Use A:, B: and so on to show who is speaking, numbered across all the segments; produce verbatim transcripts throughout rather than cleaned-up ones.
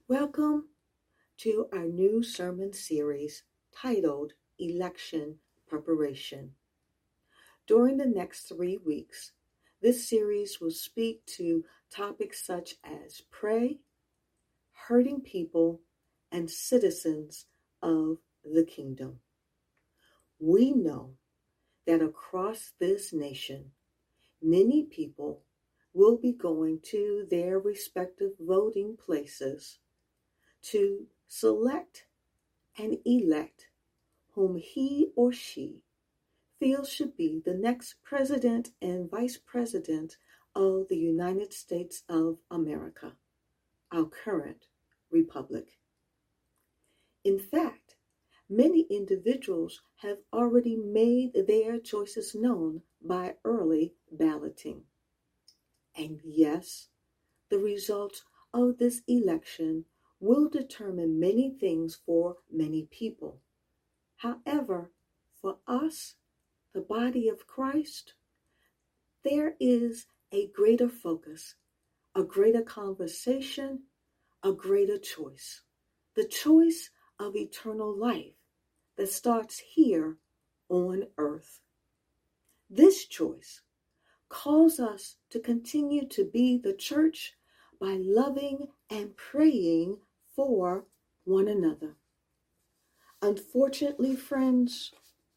A: Welcome to our new sermon series titled Election Preparation. During the next three weeks, this series will speak to topics such as pray, hurting people, and citizens of the kingdom. We know that across this nation, many people will be going to their respective voting places to select and elect whom he or she feels should be the next president and vice president of the United States of America, our current republic. In fact, many individuals have already made their choices known by early balloting. And yes, the results of this election will determine many things for many people. However, for us, the body of Christ, there is a greater focus, a greater conversation, a greater choice. The choice of eternal life that starts here on earth. This choice calls us to continue to be the church by loving and praying for one another. Unfortunately, friends,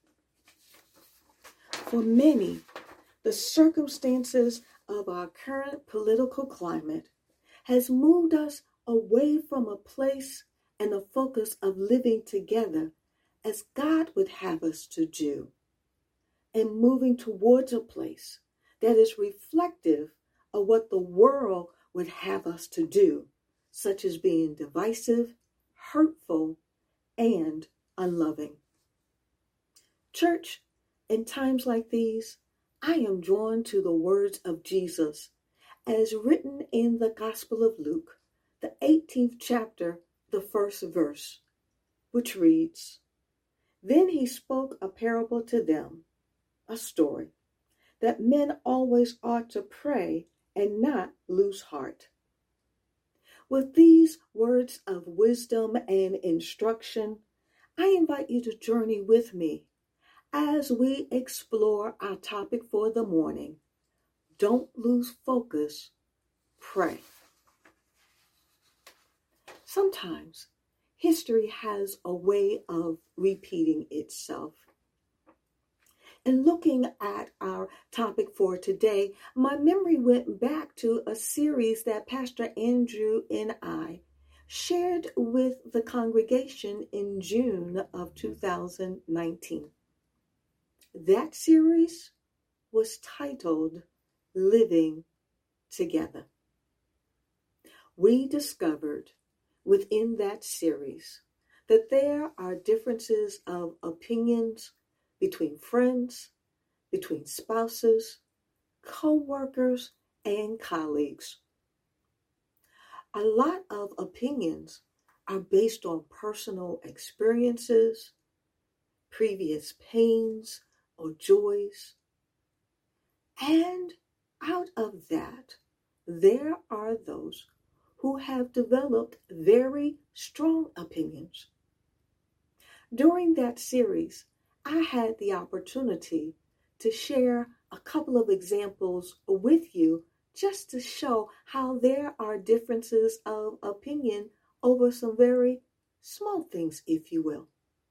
A: for many, the circumstances of our current political climate has moved us away from a place and a focus of living together as God would have us to do, and moving towards a place that is reflective of what the world would have us to do, such as being divisive, hurtful, and unloving. Church, in times like these, I am drawn to the words of Jesus as written in the Gospel of Luke, the eighteenth chapter, the first verse, which reads, "Then he spoke a parable to them, a story, that men always ought to pray and not lose heart." With these words of wisdom and instruction, I invite you to journey with me as we explore our topic for the morning. Don't lose focus, pray. Sometimes history has a way of repeating itself. In looking at our topic for today, my memory went back to a series that Pastor Andrew and I shared with the congregation in June of two thousand nineteen. That series was titled Living Together. We discovered within that series that there are differences of opinions between friends, between spouses, co-workers, and colleagues. A lot of opinions are based on personal experiences, previous pains or joys, and out of that, there are those who have developed very strong opinions. During that series, I had the opportunity to share a couple of examples with you just to show how there are differences of opinion over some very small things, if you will.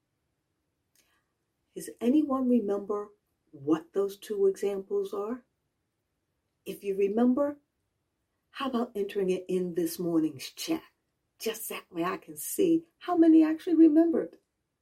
A: Does anyone remember what those two examples are? If you remember, how about entering it in this morning's chat? Just that way I can see how many actually remembered.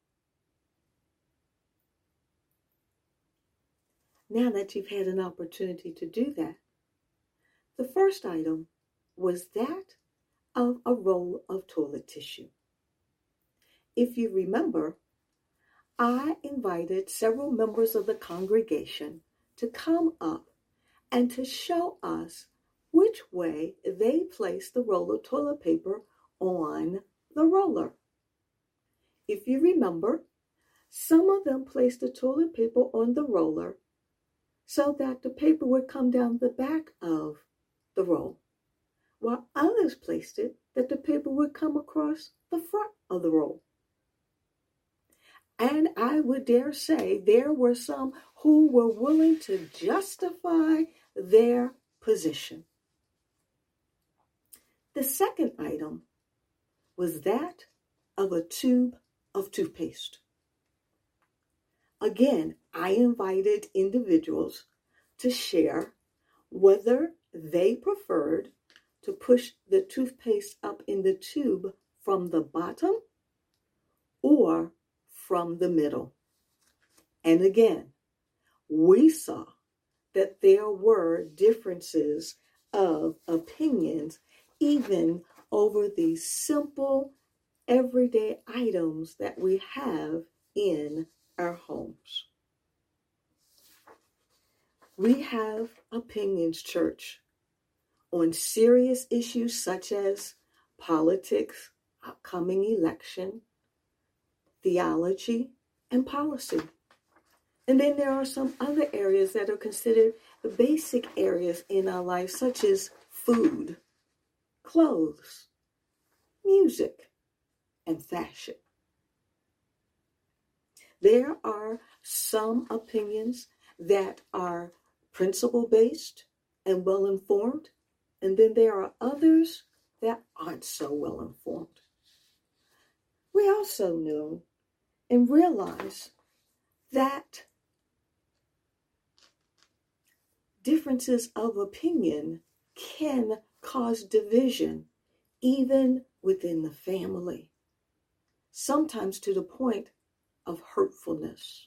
A: Now that you've had an opportunity to do that, the first item was that of a roll of toilet tissue. If you remember, I invited several members of the congregation to come up and to show us which way they placed the roll of toilet paper on the roller. If you remember, some of them placed the toilet paper on the roller so that the paper would come down the back of the roll, while others placed it that the paper would come across the front of the roll. And I would dare say there were some who were willing to justify their position. The second item was that of a tube of toothpaste. Again, I invited individuals to share whether they preferred to push the toothpaste up in the tube from the bottom or from the middle. And again, we saw that there were differences of opinions even over these simple everyday items that we have in our homes. We have opinions, church, on serious issues such as politics, upcoming election, theology, and policy. And then there are some other areas that are considered the basic areas in our life, such as food, clothes, music, and fashion. There are some opinions that are principle-based and well-informed, and then there are others that aren't so well-informed. We also know and realize that differences of opinion can cause division even within the family, sometimes to the point of hurtfulness.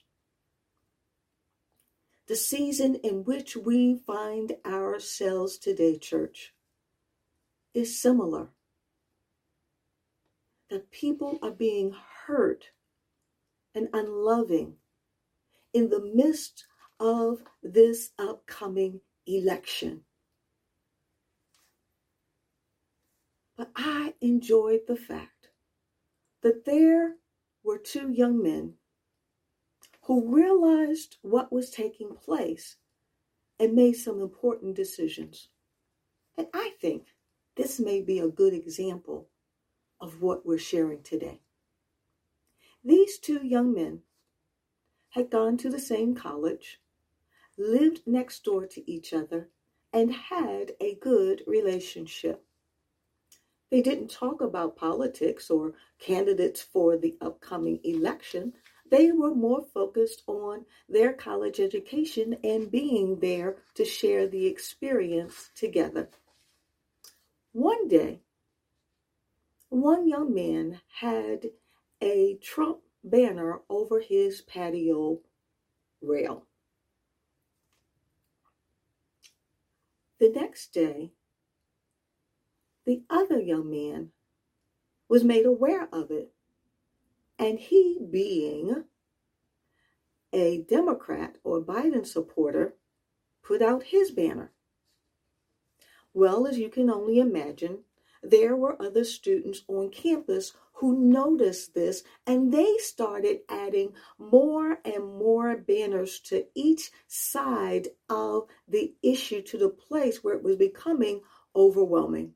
A: The season in which we find ourselves today, church, is similar. That people are being hurt and unloving in the midst of this upcoming election. But I enjoyed the fact that there were two young men who realized what was taking place and made some important decisions. And I think this may be a good example of what we're sharing today. These two young men had gone to the same college, lived next door to each other, and had a good relationship. They didn't talk about politics or candidates for the upcoming election. They were more focused on their college education and being there to share the experience together. One day, one young man had a Trump banner over his patio rail. The next day, the other young man was made aware of it, and he, being a Democrat or Biden supporter, put out his banner. Well, as you can only imagine, there were other students on campus who noticed this, and they started adding more and more banners to each side of the issue to the place where it was becoming overwhelming.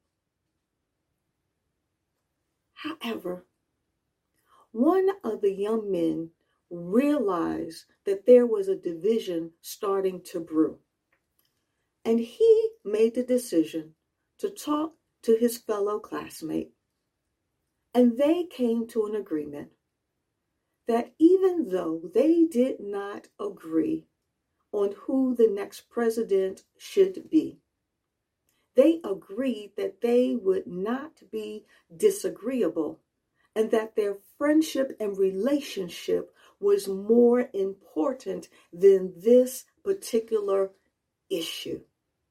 A: However, one of the young men realized that there was a division starting to brew, and he made the decision to talk to his fellow classmate, and they came to an agreement that even though they did not agree on who the next president should be, they agreed that they would not be disagreeable and that their friendship and relationship was more important than this particular issue.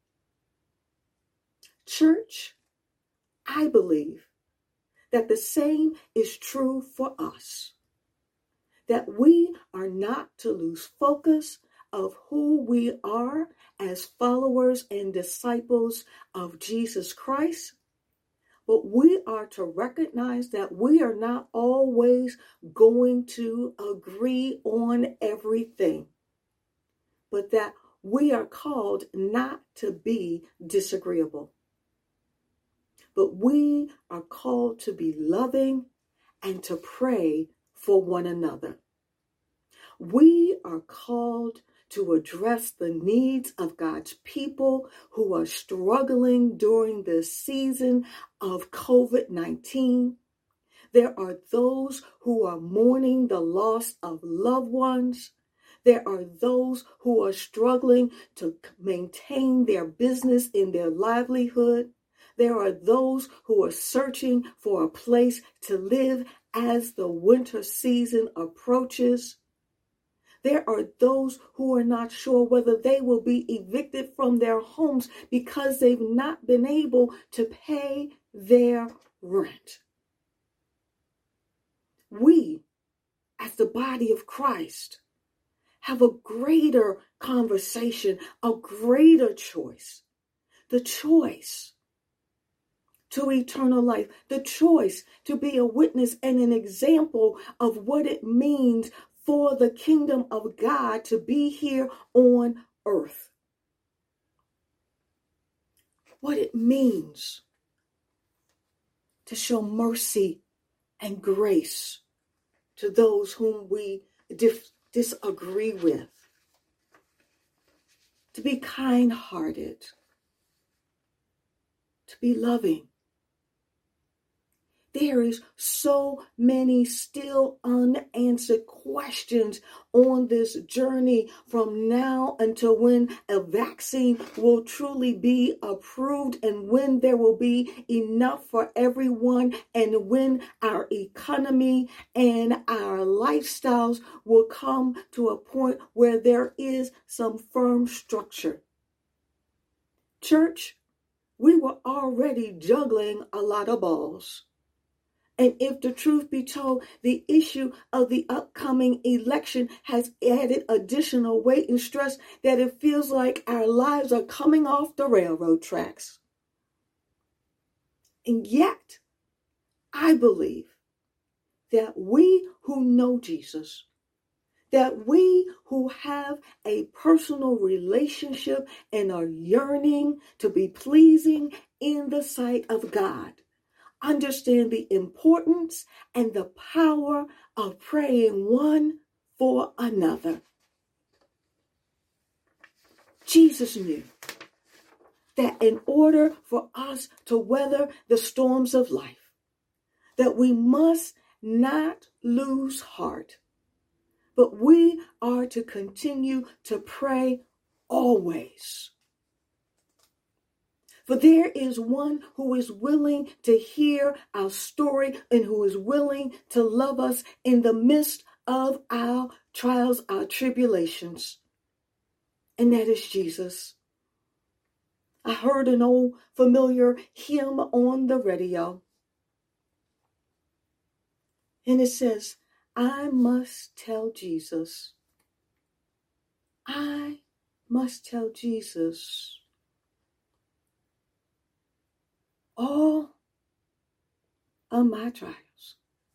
A: Church, I believe that the same is true for us, that we are not to lose focus of who we are as followers and disciples of Jesus Christ, but we are to recognize that we are not always going to agree on everything, but that we are called not to be disagreeable. but we are called to be loving and to pray for one another. We are called to address the needs of God's people who are struggling during this season of covid nineteen. There are those who are mourning the loss of loved ones. There are those who are struggling to maintain their business and their livelihood. There are those who are searching for a place to live as the winter season approaches. There are those who are not sure whether they will be evicted from their homes because they've not been able to pay their rent. We, as the body of Christ, have a greater conversation, a greater choice. The choice to eternal life, the choice to be a witness and an example of what it means for the kingdom of God to be here on earth. What it means to show mercy and grace to those whom we dif- disagree with. To be kind-hearted. To be loving. There is so many still unanswered questions on this journey from now until when a vaccine will truly be approved and when there will be enough for everyone and when our economy and our lifestyles will come to a point where there is some firm structure. Church, we were already juggling a lot of balls. And if the truth be told, the issue of the upcoming election has added additional weight and stress that it feels like our lives are coming off the railroad tracks. And yet, I believe that we who know Jesus, that we who have a personal relationship and are yearning to be pleasing in the sight of God, understand the importance and the power of praying one for another. Jesus knew that in order for us to weather the storms of life, that we must not lose heart, but we are to continue to pray always. For there is one who is willing to hear our story and who is willing to love us in the midst of our trials, our tribulations. And that is Jesus. I heard an old familiar hymn on the radio. And it says, I must tell Jesus. I must tell Jesus. All of my trials.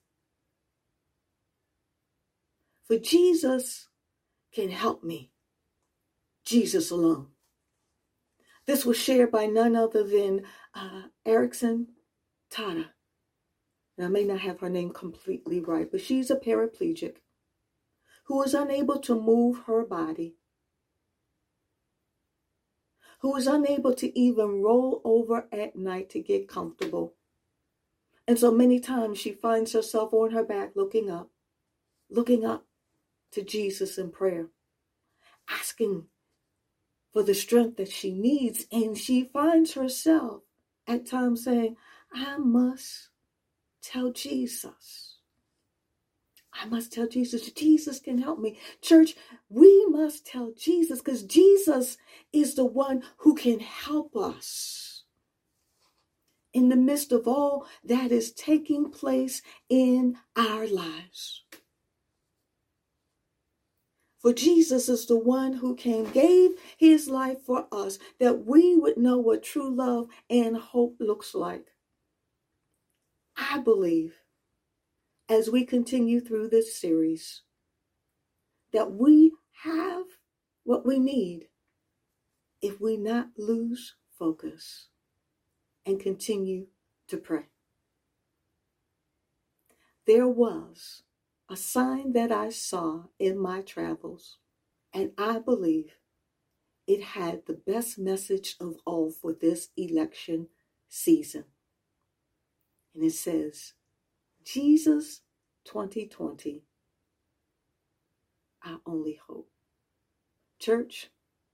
A: For Jesus can help me. Jesus alone. This was shared by none other than uh, Erickson Tata. And I may not have her name completely right, but she's a paraplegic who is unable to move her body, who is unable to even roll over at night to get comfortable. And so many times she finds herself on her back looking up, looking up to Jesus in prayer, asking for the strength that she needs. And she finds herself at times saying, I must tell Jesus. I must tell Jesus. Jesus can help me. Church, we must tell Jesus because Jesus is the one who can help us in the midst of all that is taking place in our lives. For Jesus is the one who came, gave his life for us, that we would know what true love and hope looks like. I believe, as we continue through this series, that we have what we need if we not lose focus and continue to pray. There was a sign that I saw in my travels, and I believe it had the best message of all for this election season. And it says, Jesus twenty twenty, our only hope. Church,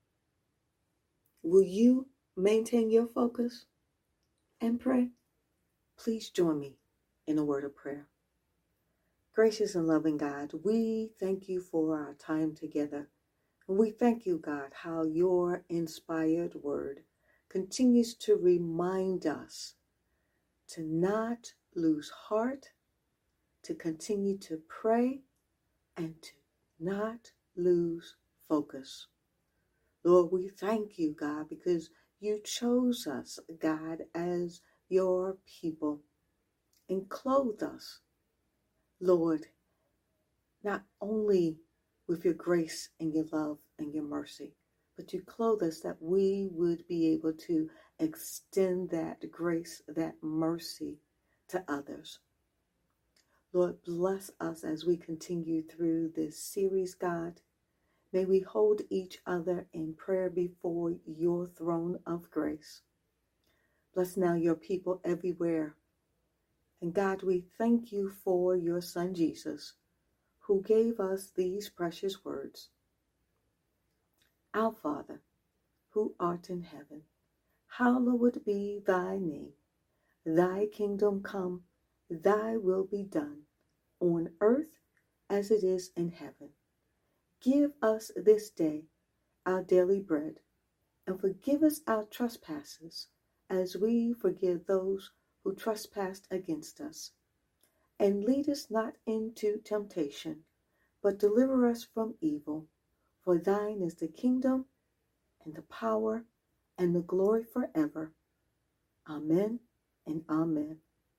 A: will you maintain your focus and pray? Please join me in a word of prayer. Gracious and loving God, we thank you for our time together. And we thank you, God, how your inspired word continues to remind us to not lose heart, to continue to pray, and to not lose focus. Lord, we thank you, God, because you chose us, God, as your people and clothed us, Lord, not only with your grace and your love and your mercy, but you clothe us that we would be able to extend that grace, that mercy to others. Lord, bless us as we continue through this series, God. May we hold each other in prayer before your throne of grace. Bless now your people everywhere. And God, we thank you for your Son, Jesus, who gave us these precious words. Our Father, who art in heaven, hallowed be thy name. Thy kingdom come, thy will be done, on earth as it is in heaven. Give us this day our daily bread, and forgive us our trespasses, as we forgive those who trespass against us. And lead us not into temptation, but deliver us from evil. For thine is the kingdom, and the power, and the glory forever. Amen and amen.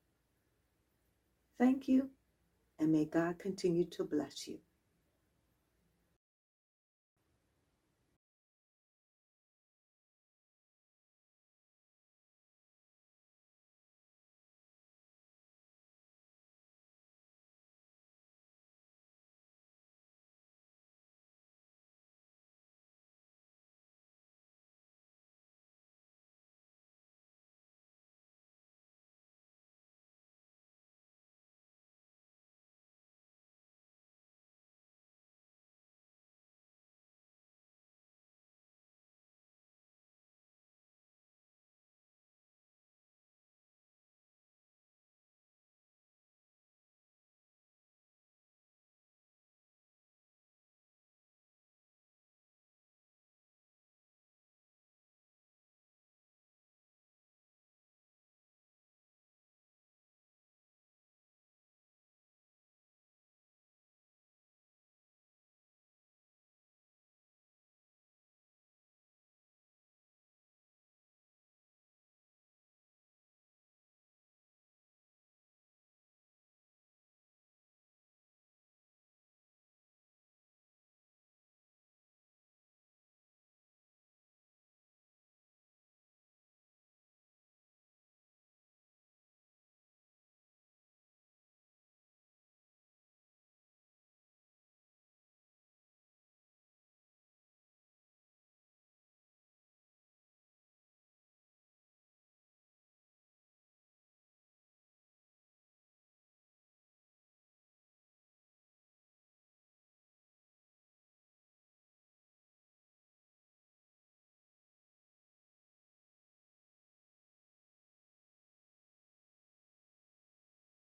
A: Thank you, and may God continue to bless you.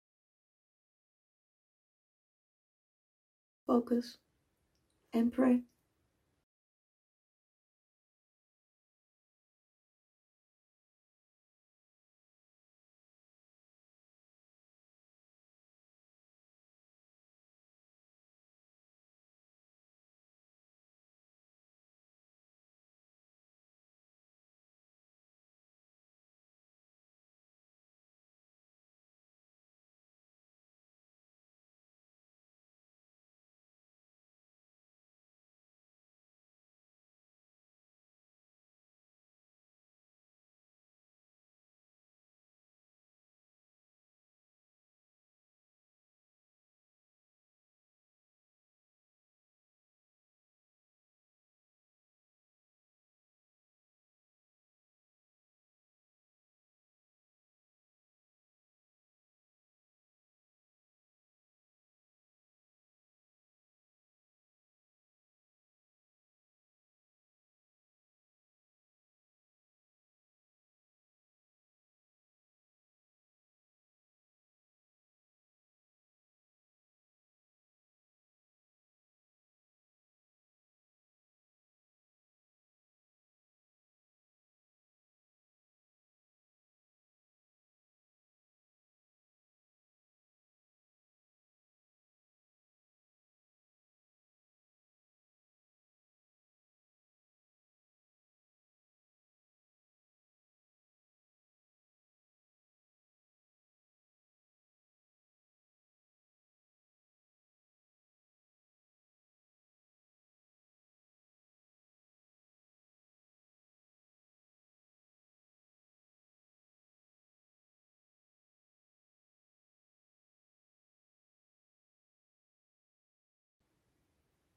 A: Focus and pray.